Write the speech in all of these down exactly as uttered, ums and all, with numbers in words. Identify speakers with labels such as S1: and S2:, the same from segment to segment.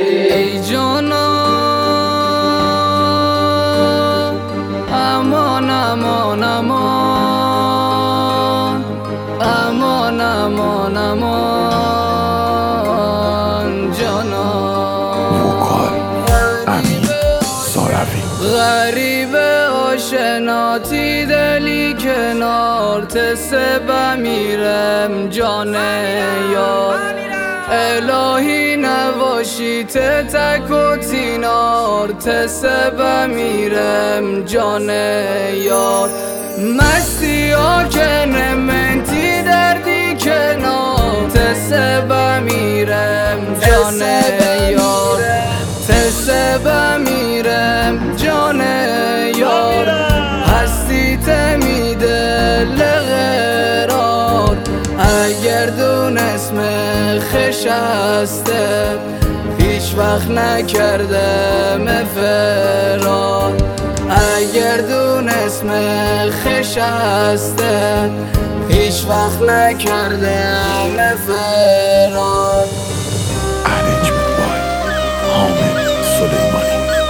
S1: ای جانا امان امان امان امان امان امان جانا
S2: وکال امین ساروی
S1: غریبه آشناتی دلی کنار تسه بمیرم جان یار الهی نواشی تک و تینار تسه بمیرم جان یار مستی ها که نمنتی دردی کنار تسه بمیرم جان یار تسه بمیرم جان یار هستی تمیده لغرار اگر دونست خش هسته هیچ وقت نکردم فرار اگر دونست خش هسته هیچ وقت نکردم فرار
S2: Arrangement by حامد سلیمانی.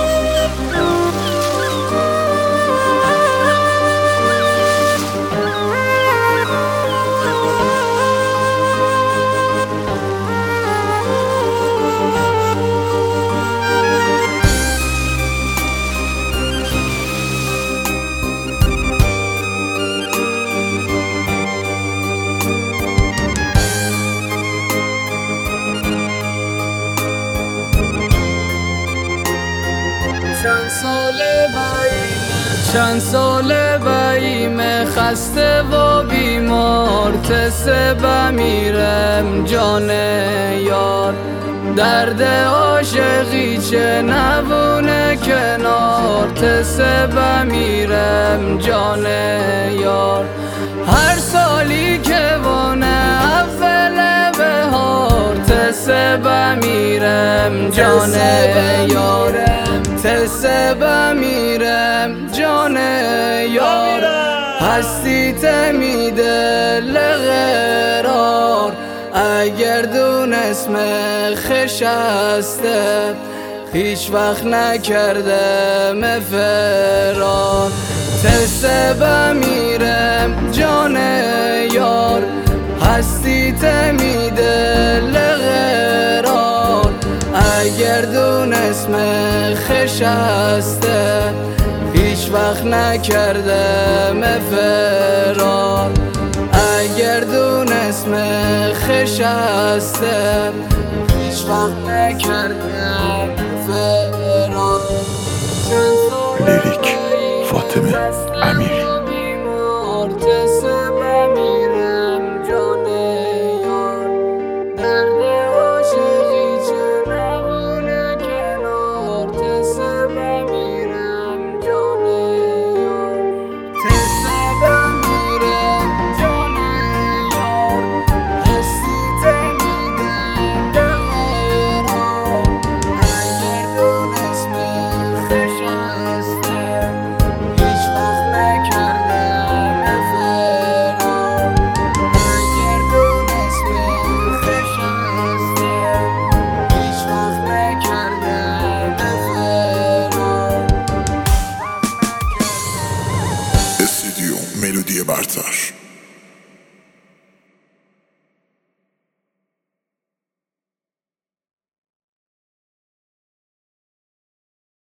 S1: چند ساله باییم چند ساله باییم خسته و بیمار تسه بمیرم جان یار درد عاشقی چه نبونه کنار تسه بمیرم جان یار هر سالی که وانه اول بهار تسه بمیرم جان یار تسه بمیرم جان یار هستی تمیده لغرار اگر دونست خش هسته هیچ وقت نکردم فرار تسه بمیرم جان یار هستی تمیده لغرار اگر دونست خش هسته هیچ وقت نکردم فرار اگر دونست خش هسته هیچ وقت نکردم فرار
S2: لیریک فاطمه